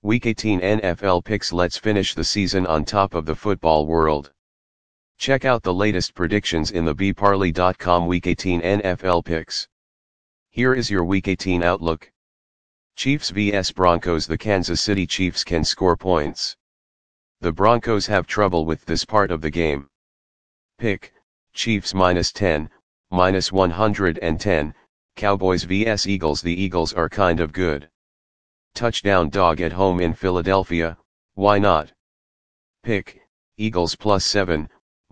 Week 18 NFL picks. Let's finish the season on top of the football world. Check out the latest predictions in the bparley.com Week 18 NFL picks. Here is your Week 18 outlook. Chiefs vs Broncos. The Kansas City Chiefs can score points. The Broncos have trouble with this part of the game. Pick, Chiefs -10, -110, Cowboys vs Eagles. The Eagles are kind of good. Touchdown dog at home in Philadelphia, why not? Pick, Eagles +7,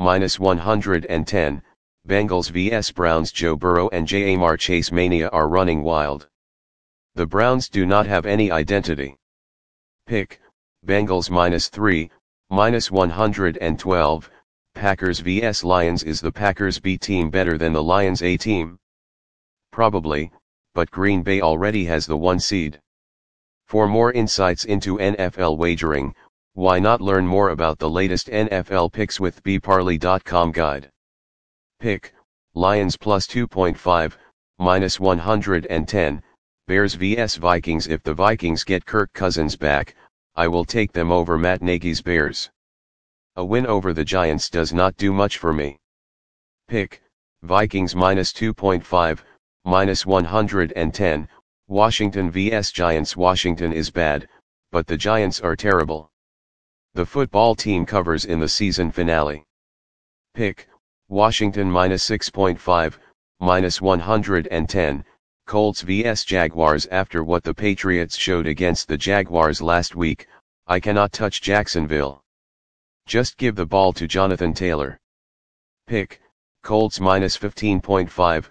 -110, Bengals vs Browns. Joe Burrow and Ja'Marr Chase mania are running wild. The Browns do not have any identity. Pick, Bengals -3, -112, Packers vs Lions. Is the Packers B team better than the Lions A team? Probably, but Green Bay already has the 1 seed. For more insights into NFL wagering, why not learn more about the latest NFL picks with bparley.com guide. Pick, Lions +2.5, -110, Bears vs Vikings. If the Vikings get Kirk Cousins back, I will take them over Matt Nagy's Bears. A win over the Giants does not do much for me. Pick, Vikings -2.5, -110, Washington vs Giants. Washington is bad, but the Giants are terrible. The football team covers in the season finale. Pick, Washington -6.5, -110, Colts vs Jaguars. After what the Patriots showed against the Jaguars last week, I cannot touch Jacksonville. Just give the ball to Jonathan Taylor. Pick, Colts -15.5,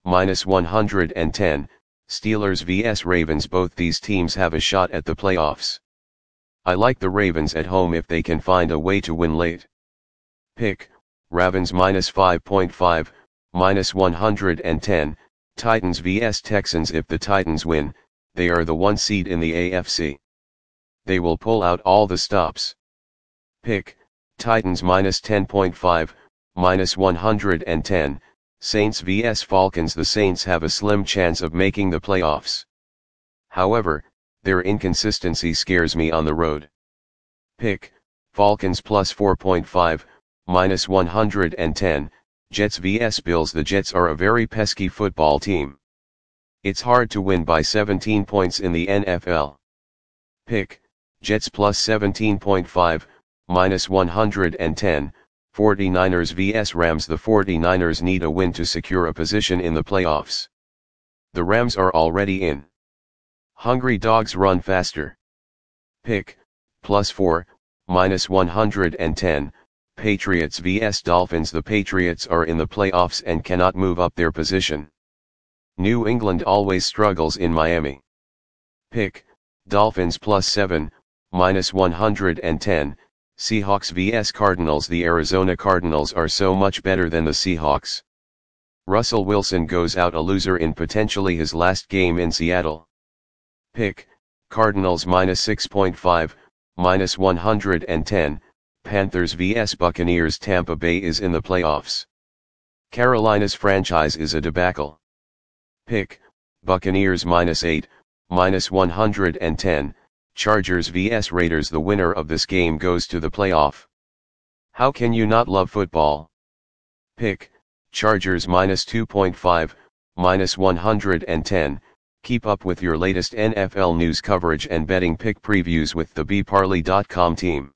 -110, Steelers vs Ravens. Both these teams have a shot at the playoffs. I like the Ravens at home if they can find a way to win late. Pick, Ravens -5.5, -110, Titans vs Texans. If the Titans win, they are the 1 seed in the AFC. They will pull out all the stops. Pick, Titans -10.5, -110, Saints vs Falcons. The Saints have a slim chance of making the playoffs. However, their inconsistency scares me on the road. Pick, Falcons +4.5, -110, Jets vs Bills. The Jets are a very pesky football team. It's hard to win by 17 points in the NFL. Pick, Jets +17.5, -110, 49ers vs Rams. The 49ers need a win to secure a position in the playoffs. The Rams are already in. Hungry dogs run faster. Pick, +4, -110, Patriots vs Dolphins. The Patriots are in the playoffs and cannot move up their position. New England always struggles in Miami. Pick, Dolphins +7, -110, Seahawks vs Cardinals. The Arizona Cardinals are so much better than the Seahawks. Russell Wilson goes out a loser in potentially his last game in Seattle. Pick, Cardinals -6.5, -110, Panthers vs Buccaneers. Tampa Bay is in the playoffs. Carolina's franchise is a debacle. Pick, Buccaneers -8, -110, Chargers vs Raiders. The winner of this game goes to the playoff. How can you not love football? Pick, Chargers -2.5, -110, Keep up with your latest NFL news coverage and betting pick previews with the bparley.com team.